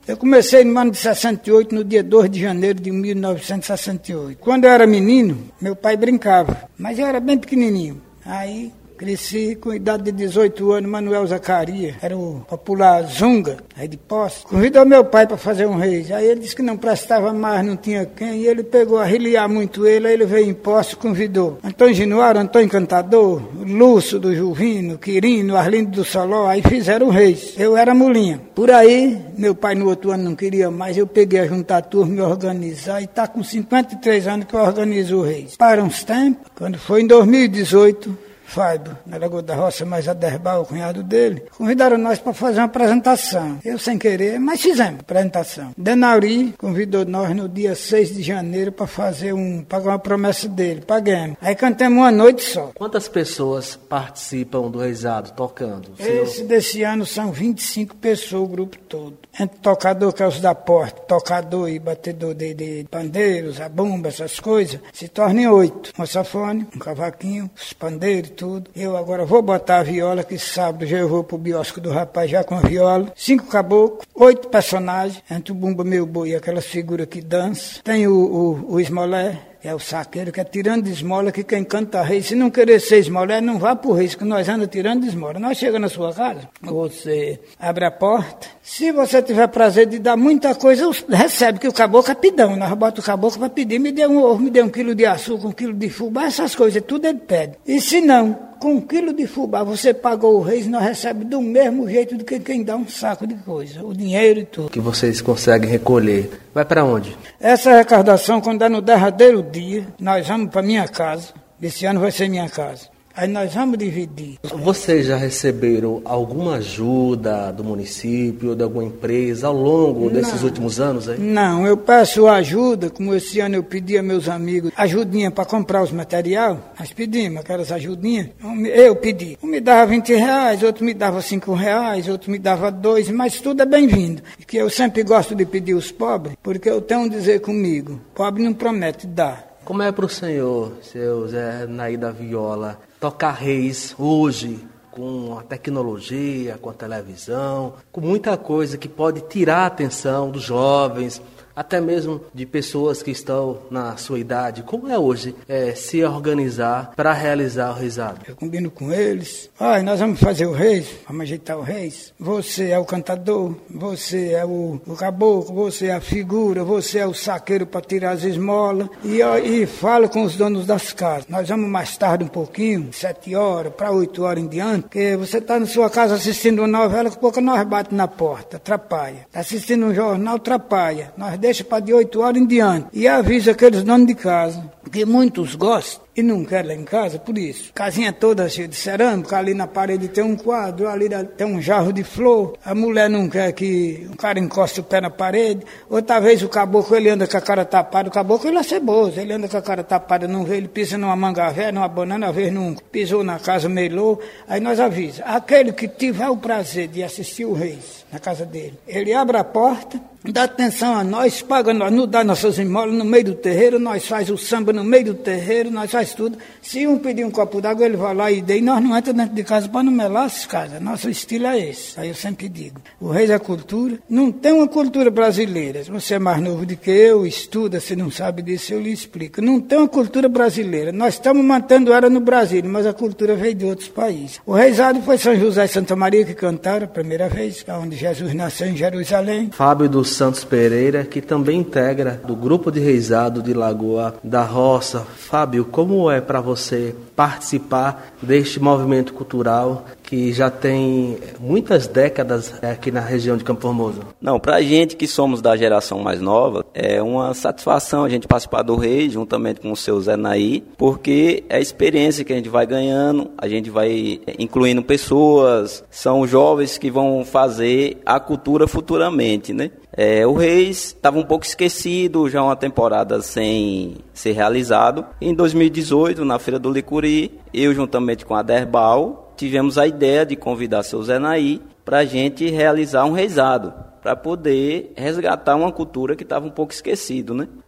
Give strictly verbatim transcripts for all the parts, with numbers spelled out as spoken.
Eu comecei no ano de sessenta e oito, no dia dois de janeiro de mil novecentos e sessenta e oito. Quando eu era menino, meu pai brincava, mas eu era bem pequenininho. Aí cresci com idade de dezoito anos, Manuel Zacarias, era o popular Zunga, aí de Poço. Convidou meu pai para fazer um reis. Aí ele disse que não prestava mais, não tinha quem, e ele pegou a reliar muito ele, aí ele veio em Poço, convidou Antônio Januário, Antônio Cantador, Lúcio do Juvino, Quirino, Arlindo do Soló, aí fizeram o reis. Eu era mulinha. Por aí, meu pai no outro ano não queria mais, eu peguei a juntar a turma, me organizar, e está com cinquenta e três anos que eu organizo o reis. Para uns tempos, quando foi em dois mil e dezoito, Fábio, na Lagoa da Roça, mais Aderbal, o cunhado dele, convidaram nós para fazer uma apresentação. Eu sem querer, mas fizemos a apresentação. Denauri convidou nós no dia seis de janeiro para fazer um, pagar uma promessa dele, pagamos. Aí cantamos uma noite só. Quantas pessoas participam do reisado tocando? Esse desse ano são vinte e cinco pessoas, o grupo todo. Entre tocador, que é os da porta, tocador e batedor de, de pandeiros, a bomba, essas coisas, se tornem oito. Um safone, um cavaquinho, os pandeiros, tudo. Eu agora vou botar a viola, que sábado já eu vou pro biosco do rapaz já com a viola. Cinco caboclos, oito personagens, entre o bumba, meu boi e aquelas figuras que dançam. Tem o, o, o esmolé, é o saqueiro, que é tirando de esmola, que quem canta rei, se não querer ser esmolé, não vá pro rei, que nós andamos tirando de esmola. Nós chegamos na sua casa, você abre a porta, se você tiver prazer de dar muita coisa, recebe, que o caboclo é pidão, nós botamos o caboclo para pedir, me dê um ovo, me dê um quilo de açúcar, um quilo de fubá, essas coisas, tudo ele pede. E se não, com um quilo de fubá, você pagou o rei, nós recebemos do mesmo jeito do que quem dá um saco de coisa, o dinheiro e tudo. Que vocês conseguem recolher. Vai para onde? Essa arrecadação, quando é no derradeiro dia, nós vamos para minha casa. Esse ano vai ser minha casa. Aí nós vamos dividir. Vocês já receberam alguma ajuda do município, de alguma empresa, ao longo desses não, últimos anos? Aí? Não, eu peço ajuda, como esse ano eu pedi a meus amigos ajudinha para comprar os materiais. Nós pedimos aquelas ajudinhas. Eu pedi. Um me dava vinte reais, outro me dava cinco reais, outro me dava dois, mas tudo é bem-vindo. Que eu sempre gosto de pedir os pobres, porque eu tenho um dizer comigo, pobre não promete dar. Como é para o senhor, seu Zé Naí da Viola, tocar reis hoje, com a tecnologia, com a televisão, com muita coisa que pode tirar a atenção dos jovens, até mesmo de pessoas que estão na sua idade? Como é hoje é, se organizar para realizar o reisado? Eu combino com eles. Ah, nós vamos fazer o reis, vamos ajeitar o reis. Você é o cantador, você é o, o caboclo, você é a figura, você é o saqueiro para tirar as esmolas. E, e fala com os donos das casas. Nós vamos mais tarde um pouquinho, sete horas para oito horas em diante, porque você está na sua casa assistindo uma novela, que pouco nós bate na porta, atrapalha. Está assistindo um jornal, atrapalha. Nós deixa para de oito horas em diante. E avisa aqueles donos de casa, que muitos gostam e não querem lá em casa, por isso. Casinha toda cheia de cerâmica, ali na parede tem um quadro, ali tem um jarro de flor. A mulher não quer que o cara encoste o pé na parede. Outra vez o caboclo, ele anda com a cara tapada. O caboclo, ele é ceboso, ele anda com a cara tapada, não vê, ele pisa numa manga velha, numa banana, às vezes não pisou na casa, melou. Aí nós avisa, aquele que tiver o prazer de assistir o reis na casa dele, ele abre a porta, dá atenção a nós, paga nós, não dá nossas esmolas no meio do terreiro, nós faz o samba no meio do terreiro, nós faz tudo. Se um pedir um copo d'água, ele vai lá e dê, e nós não entramos dentro de casa para não melar as casas. Nosso estilo é esse. Aí eu sempre digo, o reis é cultura, não tem uma cultura brasileira. Se você é mais novo do que eu, estuda, se não sabe disso, eu lhe explico. Não tem uma cultura brasileira. Nós estamos mantendo ela no Brasil, mas a cultura veio de outros países. O reisado foi São José e Santa Maria que cantaram a primeira vez, onde Jesus nasceu em Jerusalém. Fábio dos Santos Pereira, que também integra do grupo de reisado de Lagoa da Roça. Fábio, como é para você participar deste movimento cultural que já tem muitas décadas aqui na região de Campo Formoso? Não, para a gente que somos da geração mais nova, é uma satisfação a gente participar do Reis, juntamente com o seu Zé Naí, porque é a experiência que a gente vai ganhando, a gente vai incluindo pessoas, são jovens que vão fazer a cultura futuramente, né? É, o Reis estava um pouco esquecido, já uma temporada sem ser realizado. Em dois mil e dezoito, na Feira do Licuri, eu juntamente com a Aderbal, tivemos a ideia de convidar seu Zé Naí para a gente realizar um reisado, para poder resgatar uma cultura que estava um pouco esquecida, né?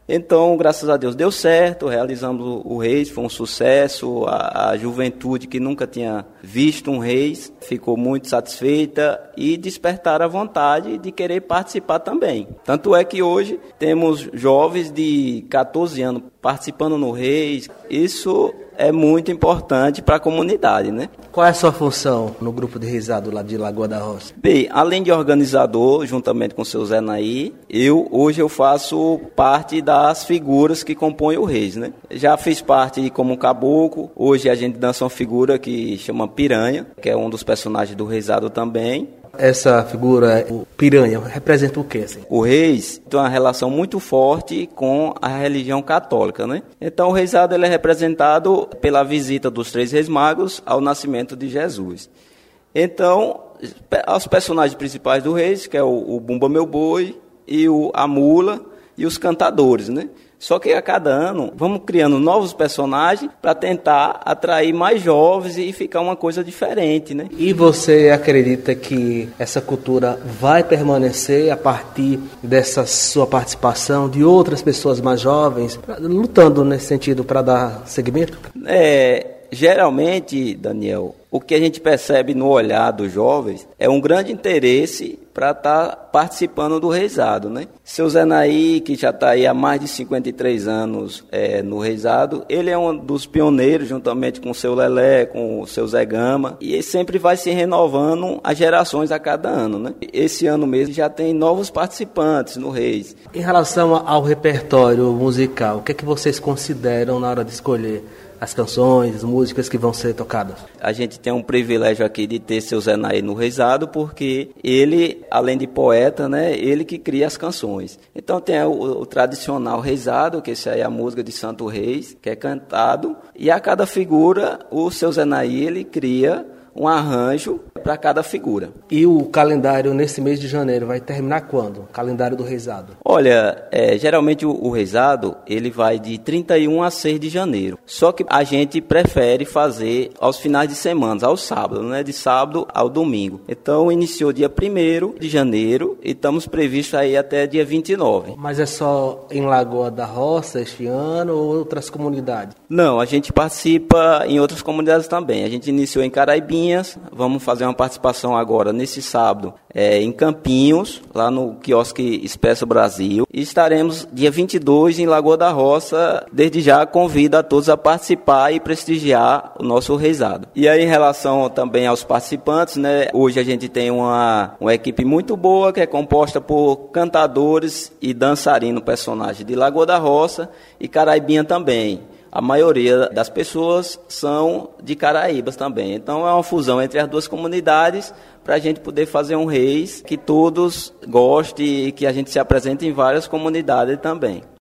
Então, graças a Deus, deu certo, realizamos o, o Reis, foi um sucesso, a, a juventude que nunca tinha visto um Reis ficou muito satisfeita e despertaram a vontade de querer participar também. Tanto é que hoje temos jovens de catorze anos participando no Reis. Isso é muito importante para a comunidade, né? Qual é a sua função no grupo de reisado lá de Lagoa da Roça? Bem, além de organizador, juntamente com o seu Zé Naí, eu hoje eu faço parte das figuras que compõem o Reis, né? Já fiz parte como caboclo, hoje a gente dança uma figura que chama Piranha, que é um dos personagens do reisado também. Essa figura, o Piranha, representa o quê? Assim? O Reis tem uma relação muito forte com a religião católica, né? Então o reisado ele é representado pela visita dos três reis magos ao nascimento de Jesus. Então, os personagens principais do Reis, que é o, o Bumba Meu Boi, e o, a Mula e os cantadores, né? Só que a cada ano vamos criando novos personagens para tentar atrair mais jovens e ficar uma coisa diferente, né? E você acredita que essa cultura vai permanecer a partir dessa sua participação de outras pessoas mais jovens, lutando nesse sentido para dar seguimento? É... Geralmente, Daniel, o que a gente percebe no olhar dos jovens é um grande interesse para estar tá participando do reisado, né? Seu Zé Naí, que já está aí há mais de cinquenta e três anos é, no reisado, ele é um dos pioneiros, juntamente com o seu Lelé, com o seu Zé Gama, e ele sempre vai se renovando as gerações a cada ano, né? Esse ano mesmo já tem novos participantes no Reis. Em relação ao repertório musical, o que é que vocês consideram na hora de escolher as canções, as músicas que vão ser tocadas? A gente tem um privilégio aqui de ter seu Zé Naí no reisado, porque ele, além de poeta, né, ele que cria as canções. Então tem o, o tradicional reisado, que esse aí é a música de Santo Reis, que é cantado, e a cada figura, o seu Zé Naí, ele cria um arranjo para cada figura. E o calendário nesse mês de janeiro vai terminar quando? O calendário do reisado? Olha, é, geralmente o, o reisado ele vai de trinta e um a seis de janeiro. Só que a gente prefere fazer aos finais de semana, aos sábados, né? De sábado ao domingo. Então iniciou dia primeiro de janeiro e estamos previstos aí até dia vinte e nove. Mas é só em Lagoa da Roça este ano ou outras comunidades? Não, a gente participa em outras comunidades também. A gente iniciou em Caraibinha. Vamos fazer uma participação agora nesse sábado é, em Campinhos, lá no quiosque Expresso Brasil. E estaremos dia vinte e dois em Lagoa da Roça. Desde já convido a todos a participar e prestigiar o nosso reisado. E aí em relação também aos participantes, né, hoje a gente tem uma, uma equipe muito boa que é composta por cantadores e dançarinos personagens de Lagoa da Roça e Caraibinha também. A maioria das pessoas são de Caraíbas também. Então é uma fusão entre as duas comunidades para a gente poder fazer um Reis que todos gostem e que a gente se apresente em várias comunidades também.